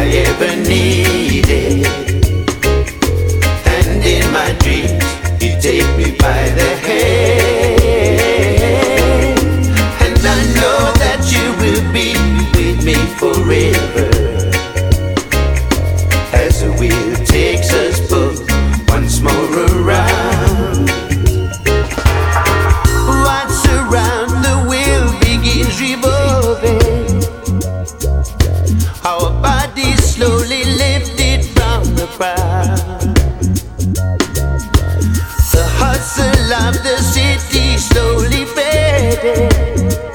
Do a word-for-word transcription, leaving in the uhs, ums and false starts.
ever needed. And in my dreams, you take me by the hand. And I know that you will be with me forever, as the wheel takes us both once more around. Once around, the wheel begins revolving. Our bodies slowly lifted from the ground. The hustle of the city slowly fading.